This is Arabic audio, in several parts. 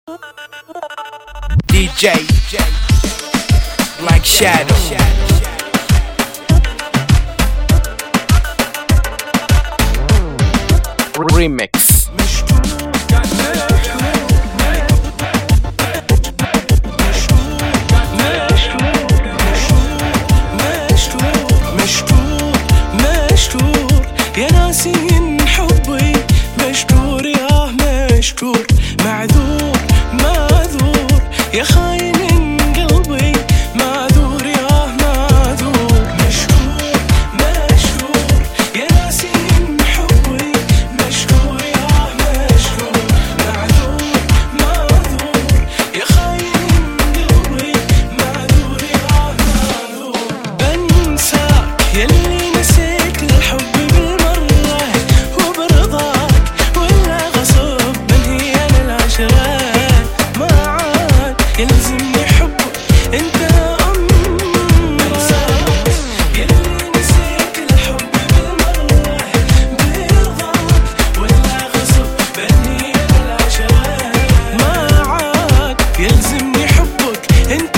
DJ Black Shadow Remix. يا ناسين حبي مشكور يا مشكور، معذور معذور يا خاين قلبي، معذور يا معذور، مشكور مشكور يا ناسين حبي مشكور يا مشكور، معذور معذور يا خاين قلبي، معذور يا معذور. بنساك يلي نسيت الحب يلزمني حبك انت بنساك يلي نسيت الحب بالمرة، برضاك ولا غصب بني انا العشرة، ما عاد يلزمني حبك انت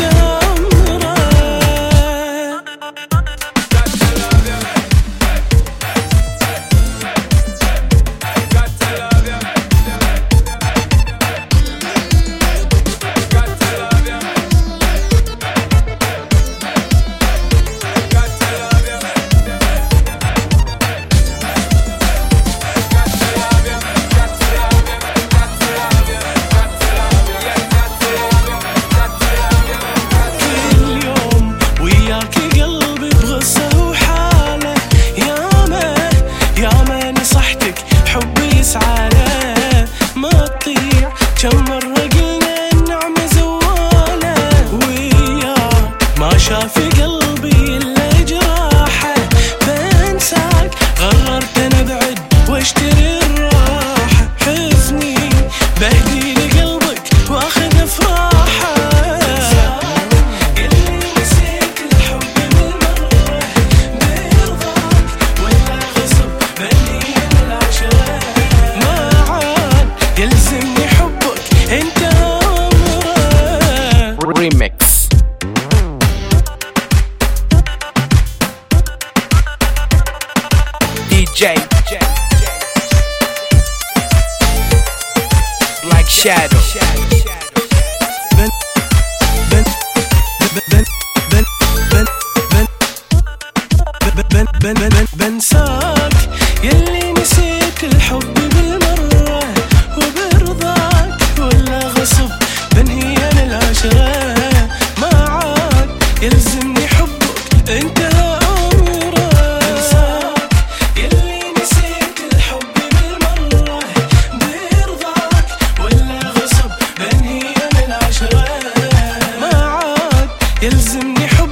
كم مرة قلنا النعمة زوالة، وياك ما شاف قلبي إلا جراحة، بنساك قررت أنا أبعد واشتري الراحة، حزني بهدي لقلبك وأخذ أفراحة، يلي نسيت الحب بالمرة، برضاك ولا غصب بني أنا العشرة، ما عاد يلزمني انت Remix. DJ Black Shadow بنساك يلي نسيت الحب بالمرة، وبرضاك ولا غصب بنهي انا العشرة، ما عاد يلزمني حبك انت امره، بنساك يلي نسيت الحب بالمرة، برضاك ولا غصب بنهي انا العشرة، ما عاد يلزمني حبك